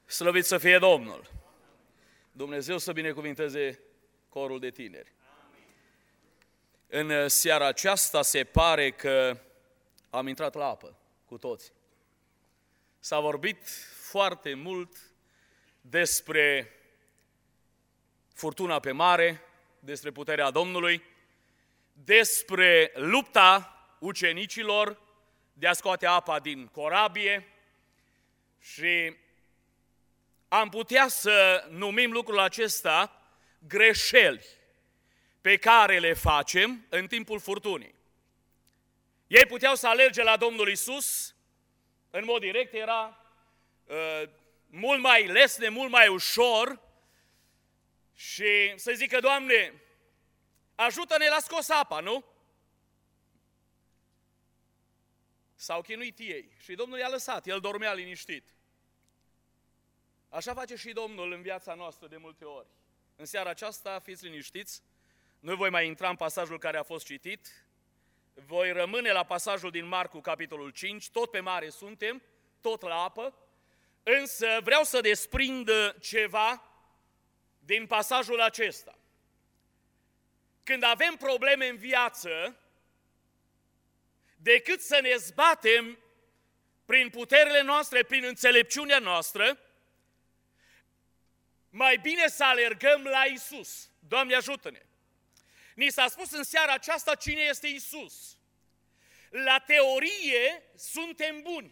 Slăvit să fie Domnul! Dumnezeu să binecuvinteze corul de tineri. În seara aceasta se pare că am intrat la apă cu toți. S-a vorbit foarte mult despre furtuna pe mare, despre puterea Domnului, despre lupta ucenicilor de a scoate apa din corabie și am putea să numim lucrul acesta greșeli pe care le facem în timpul furtunii. Ei puteau să alerge la Domnul Iisus, în mod direct era mult mai lesne, mult mai ușor și să zică, Doamne, ajută-ne la scos apa, nu? S-au chinuit ei și Domnul i-a lăsat, el dormea liniștit. Așa face și Domnul în viața noastră de multe ori. În seara aceasta, fiți liniștiți, nu voi mai intra în pasajul care a fost citit, voi rămâne la pasajul din Marcu, capitolul 5, tot pe mare suntem, tot la apă, însă vreau să desprind ceva din pasajul acesta. Când avem probleme în viață, decât să ne zbatem prin puterile noastre, prin înțelepciunea noastră, mai bine să alergăm la Iisus. Doamne, ajută-ne! Ni s-a spus în seara aceasta cine este Iisus. La teorie suntem buni.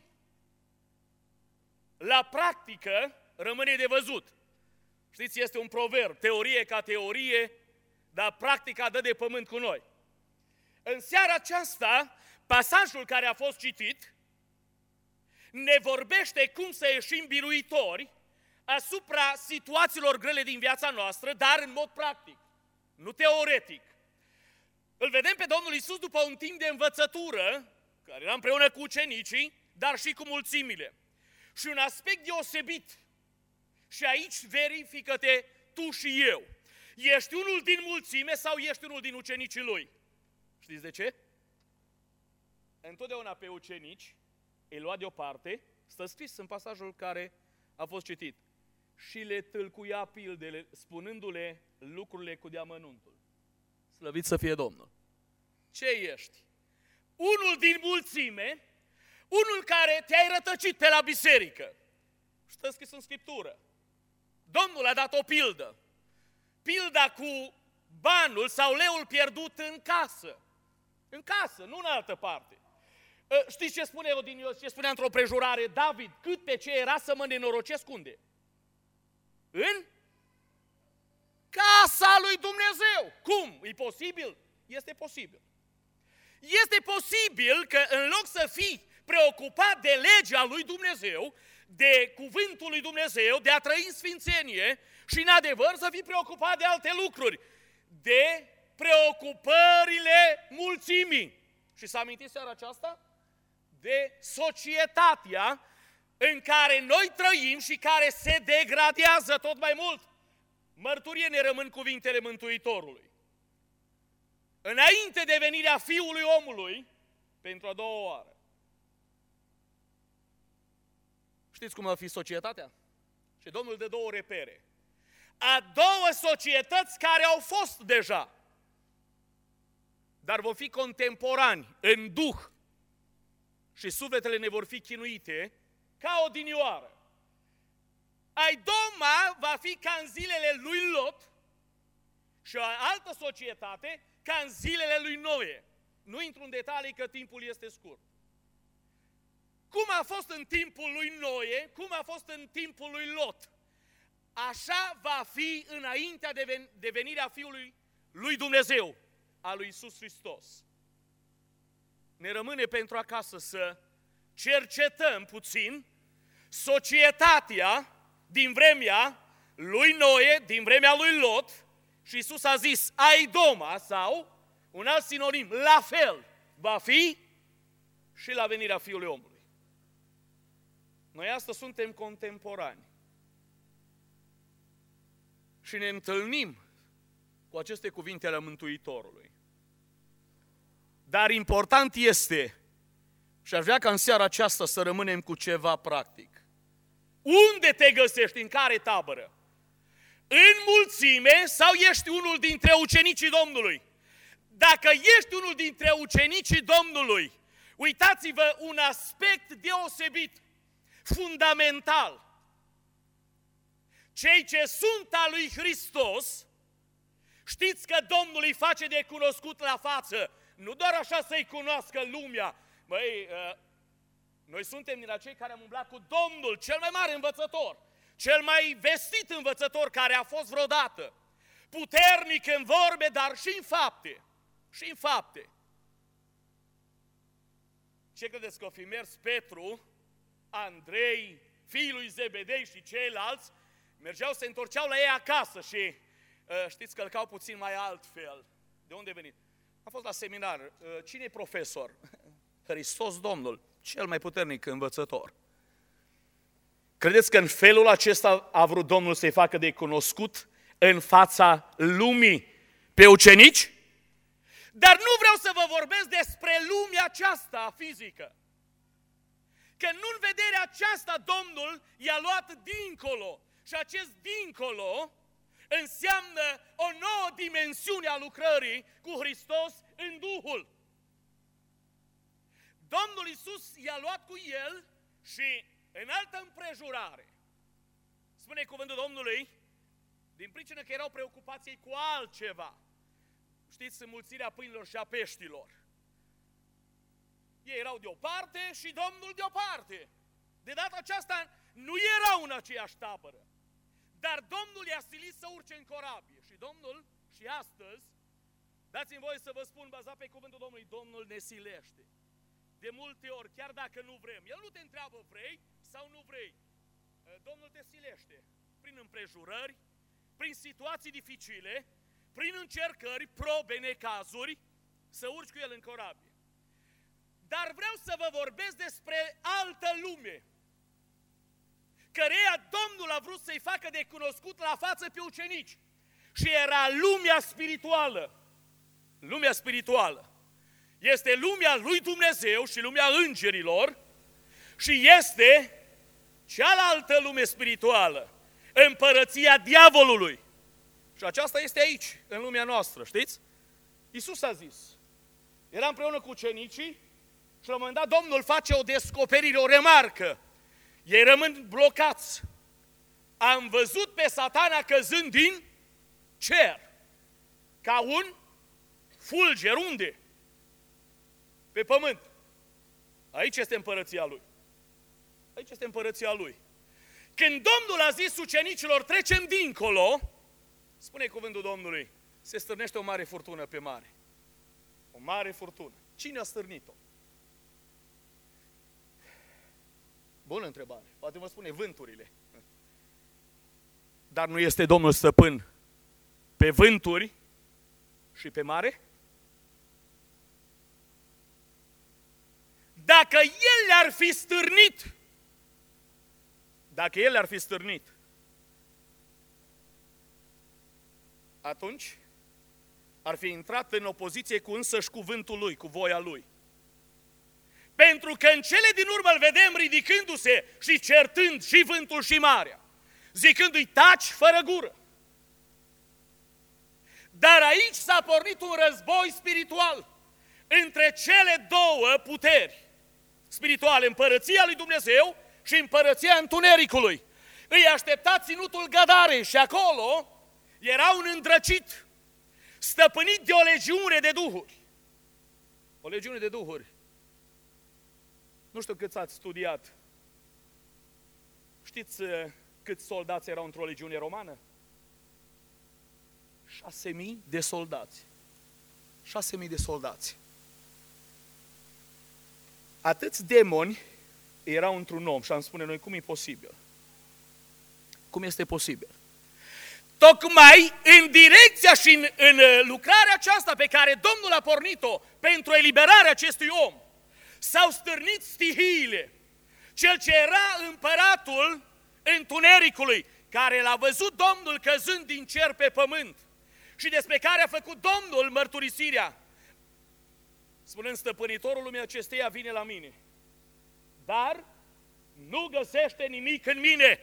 La practică rămâne de văzut. Știți, este un proverb, teorie ca teorie, dar practica dă de pământ cu noi. În seara aceasta, pasajul care a fost citit ne vorbește cum să ieșim biruitori asupra situațiilor grele din viața noastră, dar în mod practic, nu teoretic. Îl vedem pe Domnul Iisus după un timp de învățătură, care era împreună cu ucenicii, dar și cu mulțimile. Și un aspect deosebit, și aici verifică-te tu și eu. Ești unul din mulțime sau ești unul din ucenicii lui? Știți de ce? Întotdeauna pe ucenici îi lua deoparte, stă scris în pasajul care a fost citit, și le tâlcuia pildele, spunându-le lucrurile cu deamănuntul. Slăvit să fie Domnul! Ce ești? Unul din mulțime, unul care te-ai rătăcit pe la biserică. Stă scris în Scriptură. Domnul a dat o pildă. Pilda cu banul sau leul pierdut în casă. În casă, nu în altă parte. Știți ce spune Odinios, ce spunea într-o prejurare David? Cât pe ce era să mă nenorocesc unde? În casa lui Dumnezeu. Cum? E posibil? Este posibil. Este posibil că în loc să fii preocupat de legea lui Dumnezeu, de cuvântul lui Dumnezeu, de a trăi în sfințenie și în adevăr să fii preocupat de alte lucruri, de preocupările mulțimii. Și să amintiți seara aceasta? De societatea în care noi trăim și care se degradează tot mai mult. Mărturie ne rămân cuvintele Mântuitorului. Înainte de venirea Fiului Omului, pentru a doua oară. Știți cum va fi societatea? Și Domnul dă două repere. A două societăți care au fost deja, dar vor fi contemporani, în duh, și sufletele ne vor fi chinuite ca odinioară. Aidoma va fi ca în zilele lui Lot și o altă societate ca în zilele lui Noe. Nu intru în detalii că timpul este scurt. Cum a fost în timpul lui Noe, cum a fost în timpul lui Lot, așa va fi înaintea de venirea Fiului lui Dumnezeu, a lui Iisus Hristos. Ne rămâne pentru acasă să cercetăm puțin societatea din vremea lui Noe, din vremea lui Lot, și Iisus a zis, Aidoma, sau un alt sinonim, la fel va fi și la venirea Fiului Omului. Noi astăzi suntem contemporani și ne întâlnim cu aceste cuvinte ale Mântuitorului. Dar important este, și aș vrea ca în seara aceasta să rămânem cu ceva practic, Unde te găsești? În care tabără? În mulțime sau ești unul dintre ucenicii Domnului? Dacă ești unul dintre ucenicii Domnului, uitați-vă un aspect deosebit, fundamental. Cei ce sunt al lui Hristos, știți că Domnul îi face de cunoscut la față, nu doar așa să-i cunoască lumea. Băi, noi suntem din acei care am umblat cu Domnul, cel mai mare învățător, cel mai vestit învățător care a fost vreodată, puternic în vorbe, dar și în fapte. Și în fapte. Ce credeți că o fi mers Petru, Andrei, fiul lui Zebedei și ceilalți, mergeau, se întorceau la ei acasă și știți, călcau puțin mai altfel. De unde venit? Am fost la seminar. Cine e profesor? Hristos Domnul, cel mai puternic învățător. Credeți că în felul acesta a vrut Domnul să-i facă de cunoscut în fața lumii pe ucenici? Dar nu vreau să vă vorbesc despre lumea aceasta fizică. Că nu în vederea aceasta Domnul i-a luat dincolo. Și acest dincolo înseamnă o nouă dimensiune a lucrării cu Hristos în Duhul. Domnul Iisus i-a luat cu El și în altă împrejurare, spune cuvântul Domnului, din pricină că erau preocupați ei cu altceva. Știți, înmulțirea pâinilor și a peștilor. Ei erau de o parte și Domnul de o parte. De data aceasta nu erau în aceeași tabără. Dar Domnul i-a silit să urce în corabie. Și Domnul, și astăzi, dați-mi voie să vă spun, bazat pe cuvântul Domnului, Domnul ne silește. De multe ori, chiar dacă nu vrem. El nu te întreabă vrei sau nu vrei. Domnul te silește prin împrejurări, prin situații dificile, prin încercări, probe, necazuri, să urci cu El în corabie. Dar vreau să vă vorbesc despre altă lume, căreia Domnul a vrut să-i facă de cunoscut la față pe ucenici. Și era lumea spirituală. Lumea spirituală. Este lumea lui Dumnezeu și lumea îngerilor și este cealaltă lume spirituală, împărăția diavolului. Și aceasta este aici, în lumea noastră, știți? Iisus a zis, era împreună cu ucenicii și la un moment dat Domnul face o descoperire, o remarcă. Ei rămân blocați. Am văzut pe Satana căzând din cer, ca un fulger. Unde? Pe pământ. Aici este împărăția Lui. Aici este împărăția Lui. Când Domnul a zis ucenicilor, trecem dincolo, spune cuvântul Domnului, se stârnește o mare furtună pe mare. O mare furtună. Cine a stârnit-o? Bună întrebare. Poate vă spune vânturile. Dar nu este Domnul stăpân pe vânturi și pe mare? Dacă El le-ar fi stârnit, atunci ar fi intrat în opoziție cu însăși cuvântul Lui, cu voia Lui. Pentru că în cele din urmă îl vedem ridicându-se și certând și vântul și marea, zicându-i taci fără gură. Dar aici s-a pornit un război spiritual între cele două puteri spirituale, împărăția lui Dumnezeu și împărăția întunericului. Îi aștepta ținutul Gadarei și acolo era un îndrăcit, stăpânit de o legiune de duhuri. O legiune de duhuri. Nu știu câți ați studiat. Știți câți soldați erau într-o legiune romană? 6.000 de soldați. 6.000 de soldați. Atâți demoni erau într-un om și am spune noi, cum e posibil? Cum este posibil? Tocmai în direcția și în lucrarea aceasta pe care Domnul a pornit-o pentru eliberarea acestui om, s-au stârnit stihiile. Cel ce era împăratul întunericului, care l-a văzut Domnul căzând din cer pe pământ și despre care a făcut Domnul mărturisirea, spunând, stăpânitorul lumii acesteia vine la mine. Dar nu găsește nimic în mine.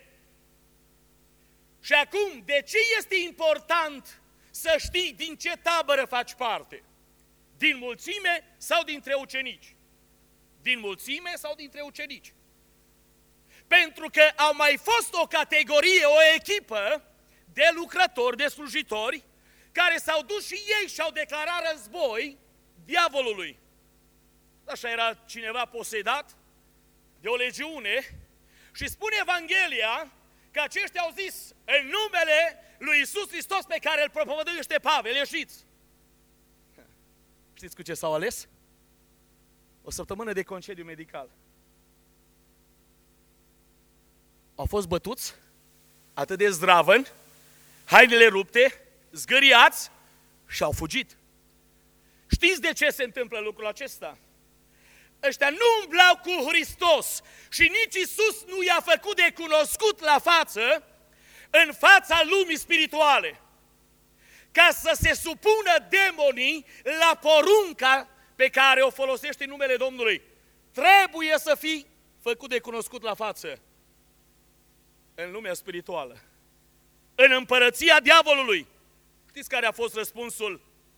Și acum, de ce este important să știi din ce tabără faci parte? Din mulțime sau dintre ucenici? Din mulțime sau dintre ucenici? Pentru că au mai fost o categorie, o echipă de lucrători, de slujitori, care s-au dus și ei și au declarat război diavolului. Așa era cineva posedat de o legiune și spune Evanghelia că aceștia au zis în numele lui Iisus Hristos pe care îl propovăduiește Pavel, ieșiți! Știți cu ce s-au ales? O săptămână de concediu medical. Au fost bătuți, atât de zdravăn, hainele rupte, zgâriați și au fugit. Știți de ce se întâmplă lucrul acesta? Ăștia nu umblau cu Hristos și nici Iisus nu i-a făcut de cunoscut la față în fața lumii spirituale, ca să se supună demonii la porunca pe care o folosește numele Domnului. Trebuie să fii făcut de cunoscut la față în lumea spirituală, în împărăția diavolului. Știți care a fost răspunsul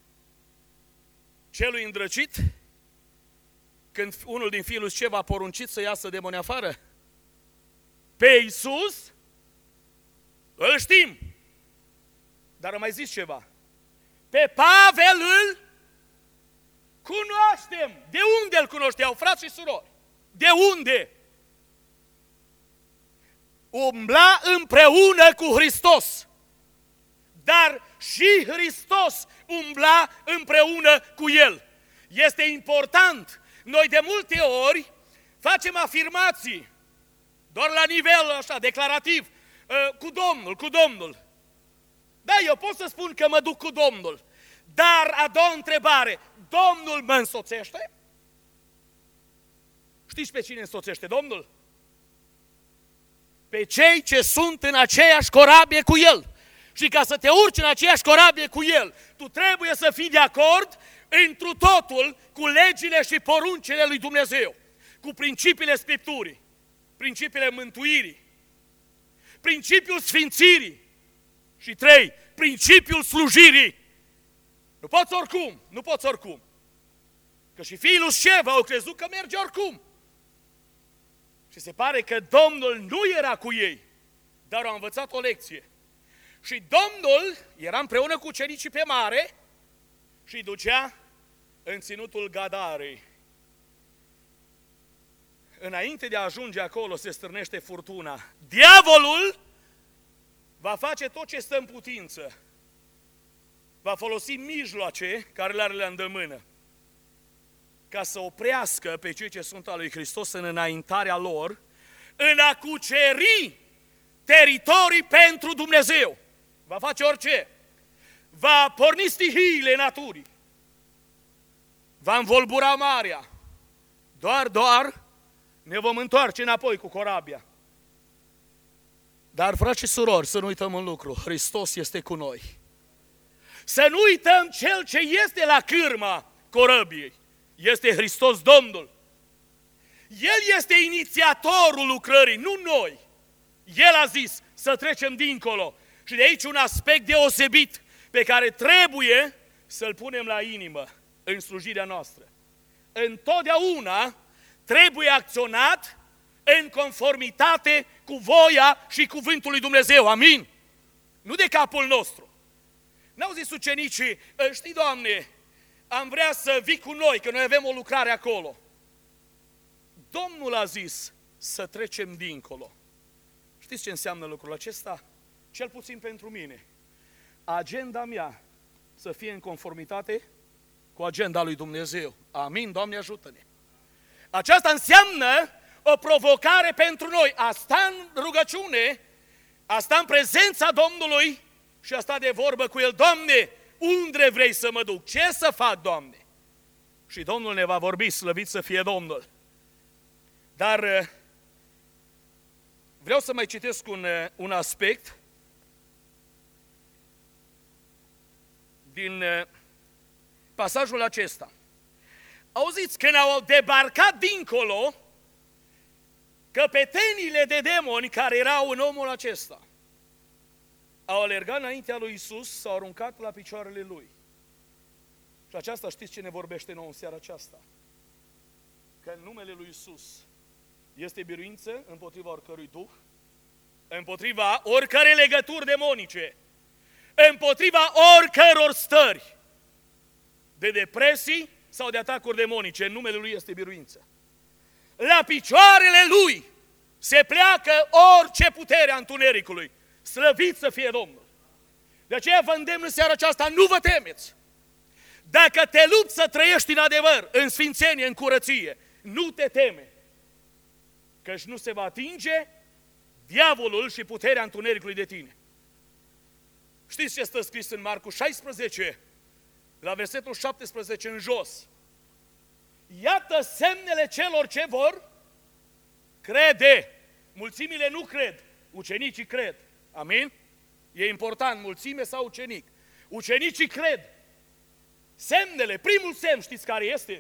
celui îndrăcit când unul din fiii lui Șev a poruncit să iasă demoni afară? Pe Iisus îl știm, dar a mai zis ceva. Pe Pavel îl cunoaștem. De unde îl cunoșteau, frați și surori? De unde? Umbla împreună cu Hristos, dar și Hristos umbla împreună cu el. Este important. Noi de multe ori facem afirmații, doar la nivel așa, declarativ, cu Domnul, cu Domnul. Da, eu pot să spun că mă duc cu Domnul, dar a doua întrebare, Domnul mă însoțește? Știți pe cine însoțește Domnul? Pe cei ce sunt în aceeași corabie cu El. Și ca să te urci în aceeași corabie cu El, tu trebuie să fii de acord întru totul cu legile și poruncile lui Dumnezeu, cu principiile Scripturii, principiile mântuirii, principiul sfințirii și 3, principiul slujirii. Nu poți oricum, nu poți oricum. Că și fiii lui Șev au crezut că merge oricum. Și se pare că Domnul nu era cu ei, dar au învățat o lecție. Și Domnul era împreună cu ucenicii pe mare și îi ducea în ținutul Gadarei. Înainte de a ajunge acolo se stârnește furtuna. Diavolul va face tot ce stă în putință. Va folosi mijloace care le are la îndemână ca să oprească pe cei ce sunt al lui Hristos în înaintarea lor, în a cuceri teritorii pentru Dumnezeu. Va face orice. Va porni stihiile naturii. Va învolbura marea. Doar ne vom întoarce înapoi cu corabia. Dar, frați și surori, să nu uităm un lucru. Hristos este cu noi. Să nu uităm Cel ce este la cârma corăbiei. Este Hristos Domnul. El este inițiatorul lucrării, nu noi. El a zis să trecem dincolo. Și de aici un aspect deosebit pe care trebuie să-l punem la inimă în slujirea noastră. Întotdeauna trebuie acționat în conformitate cu voia și cuvântul lui Dumnezeu. Amin? Nu de capul nostru. N-au zis ucenicii, știi, Doamne, am vrea să vii cu noi, că noi avem o lucrare acolo. Domnul a zis să trecem dincolo. Știți ce înseamnă lucrul acesta? Cel puțin pentru mine. Agenda mea să fie în conformitate cu agenda lui Dumnezeu. Amin, Doamne ajută-ne! Aceasta înseamnă o provocare pentru noi. A sta în rugăciune, a sta în prezența Domnului și a sta de vorbă cu El. Doamne, unde vrei să mă duc? Ce să fac, Doamne? Și Domnul ne va vorbi, slăvit să fie Domnul. Dar vreau să mai citesc un aspect din pasajul acesta. Auziți, când au debarcat dincolo, căpetenile de demoni care erau în omul acesta au alergat înaintea lui Iisus, s-au aruncat la picioarele lui. Și aceasta știți ce ne vorbește nouă în seara aceasta? Că în numele lui Iisus este biruință împotriva oricărui duh, împotriva oricărei legături demonice, împotriva oricăror stări de depresii sau de atacuri demonice. În numele lui este biruință. La picioarele lui se pleacă orice putere a întunericului. Slăvit să fie Domnul! De aceea vă îndemn în seara aceasta, nu vă temeți! Dacă te lupți să trăiești în adevăr, în sfințenie, în curăție, nu te teme! Căci nu se va atinge diavolul și puterea întunericului de tine. Știți ce stă scris în Marcu 16, la versetul 17 în jos? Iată semnele celor ce vor crede. Mulțimile nu cred, ucenicii cred. Amin? E important, mulțime sau ucenic. Ucenicii cred. Semnele, primul semn, știți care este?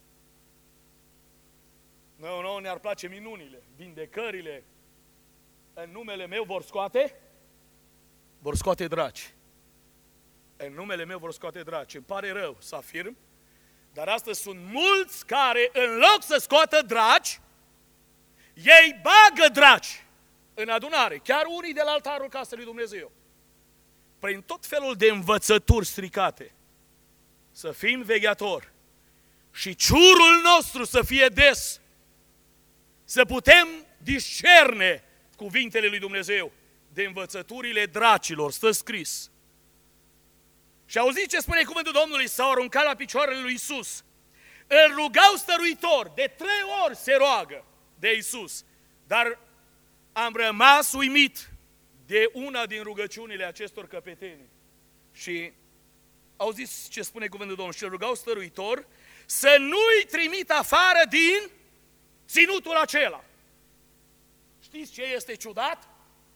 Noi ne-ar place minunile, vindecările. În numele meu vor scoate draci. În numele meu vor scoate draci. Îmi pare rău să afirm, dar astăzi sunt mulți care, în loc să scoată draci, ei bagă draci în adunare, chiar unii de la altarul casei lui Dumnezeu. Prin tot felul de învățături stricate, să fim vegheatori și ciurul nostru să fie des, să putem discerne cuvintele lui Dumnezeu de învățăturile dracilor, stă scris. Și auziți ce spune cuvântul Domnului? S-au aruncat la picioarele lui Iisus. Îl rugau stăruitor, de 3 ori se roagă de Iisus. Dar am rămas uimit de una din rugăciunile acestor căpeteni. Și auziți ce spune cuvântul Domnului? Și îl rugau stăruitor să nu-i trimit afară din ținutul acela. Știți ce este ciudat?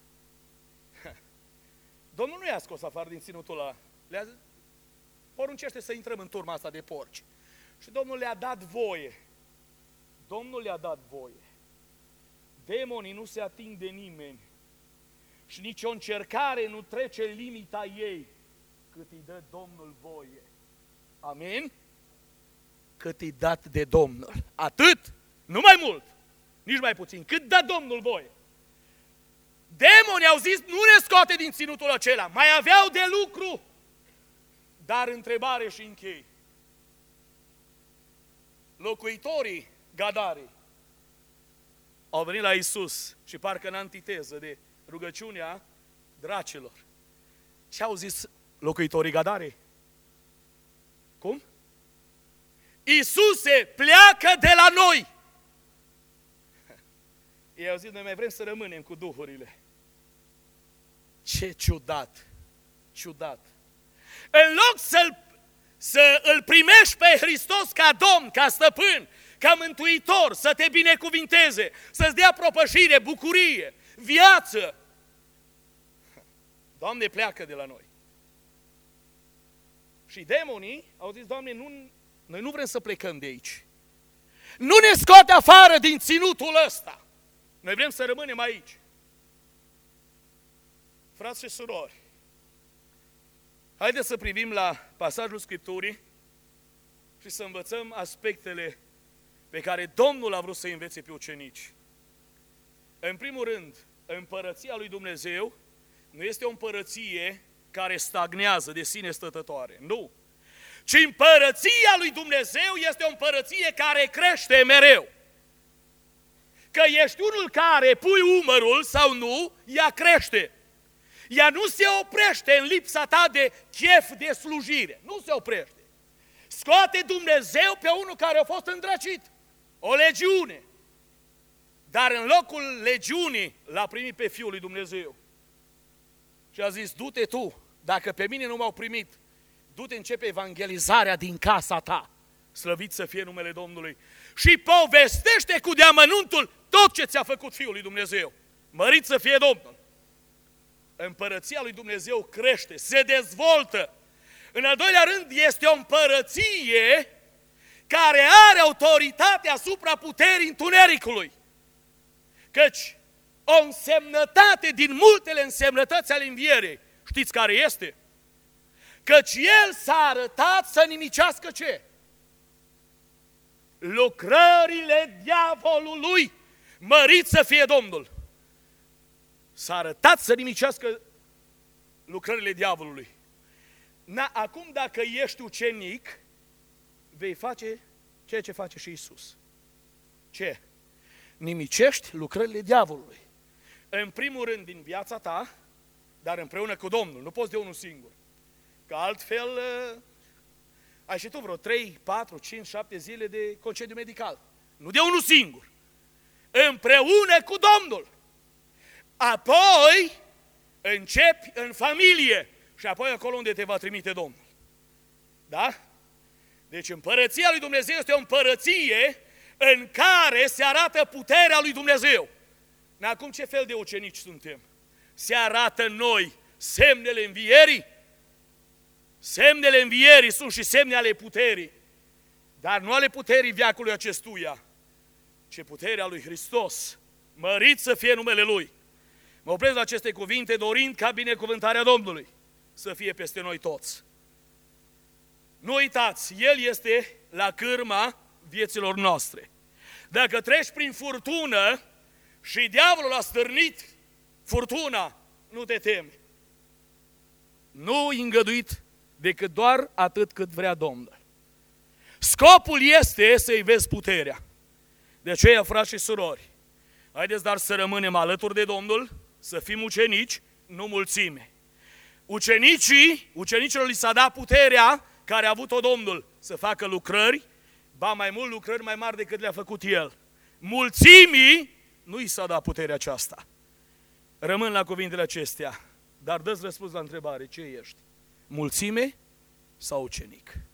Domnul nu i-a scos afară din ținutul ăla. Le-a poruncește să intrăm în turma asta de porci. Și Domnul le-a dat voie. Domnul le-a dat voie. Demonii nu se ating de nimeni. Și nici o încercare nu trece limita ei cât îi dă Domnul voie. Amin? Cât îi dat de Domnul. Atât, nu mai mult, nici mai puțin. Cât dă Domnul voie. Demonii au zis, nu ne scoate din ținutul acela. Mai aveau de lucru. Dar întrebare și închei. Locuitorii Gadarii au venit la Iisus și parcă în antiteză de rugăciunea dracilor. Ce au zis locuitorii Gadarei? Cum? Iisuse, pleacă de la noi! Ei au zis, noi mai vrem să rămânem cu duhurile. Ce ciudat! Ciudat! În loc să îl primești pe Hristos ca Domn, ca Stăpân, ca Mântuitor, să te binecuvinteze, să-ți dea propășire, bucurie, viață. Doamne, pleacă de la noi. Și demonii au zis, Doamne, noi nu vrem să plecăm de aici. Nu ne scoate afară din ținutul ăsta. Noi vrem să rămânem aici. Frați și surori, haideți să privim la pasajul Scripturii și să învățăm aspectele pe care Domnul a vrut să învețe pe ucenici. În primul rând, împărăția lui Dumnezeu nu este o împărăție care stagnează de sine stătătoare. Nu. Ci împărăția lui Dumnezeu este o împărăție care crește mereu. Că ești unul care pui umărul sau nu, ea crește. Ea nu se oprește în lipsa ta de chef de slujire. Nu se oprește. Scoate Dumnezeu pe unul care a fost îndrăcit. O legiune. Dar în locul legiunii l-a primit pe Fiul lui Dumnezeu. Și a zis, du-te tu, dacă pe mine nu m-au primit, du-te, începe evangelizarea din casa ta. Slăvit să fie numele Domnului. Și povestește cu deamănuntul tot ce ți-a făcut Fiul lui Dumnezeu. Mărit să fie Domnul. Împărăția lui Dumnezeu crește, se dezvoltă. În al doilea rând, este o împărăție care are autoritate asupra puterii întunericului. Căci o însemnătate din multele însemnătăți ale învierii, știți care este? Căci El s-a arătat să nimicească ce? Lucrările diavolului, mărit să fie Domnul. S-a arătat să nimicească lucrările diavolului. Acum dacă ești ucenic, vei face ceea ce face și Iisus. Ce? Nimicești lucrările diavolului. În primul rând din viața ta, dar împreună cu Domnul. Nu poți de unul singur. Că altfel ai și tu vreo 3, 4, 5, 7 zile de concediu medical. Nu de unul singur. Împreună cu Domnul. Apoi începi în familie și apoi acolo unde te va trimite Domnul. Da? Deci împărăția lui Dumnezeu este o împărăție în care se arată puterea lui Dumnezeu. Acum ce fel de ucenici suntem? Se arată în noi semnele învierii? Semnele învierii sunt și semne ale puterii, dar nu ale puterii veacului acestuia, ci puterea lui Hristos. Mărit să fie numele Lui. Mă opresc la aceste cuvinte dorind ca binecuvântarea Domnului să fie peste noi toți. Nu uitați, El este la cârma vieților noastre. Dacă treci prin furtună și diavolul a stârnit furtuna, nu te temi. Nu îngăduit decât doar atât cât vrea Domnul. Scopul este să-i vezi puterea. De aceea, frați și surori, haideți dar să rămânem alături de Domnul, să fim ucenici, nu mulțime. Ucenicilor li s-a dat puterea care a avut-o Domnul să facă lucrări, ba mai mult lucrări mai mari decât le-a făcut El. Mulțimii nu i s-a dat puterea aceasta. Rămân la cuvintele acestea, dar dă-ți răspuns la întrebare, ce ești? Mulțime sau ucenic?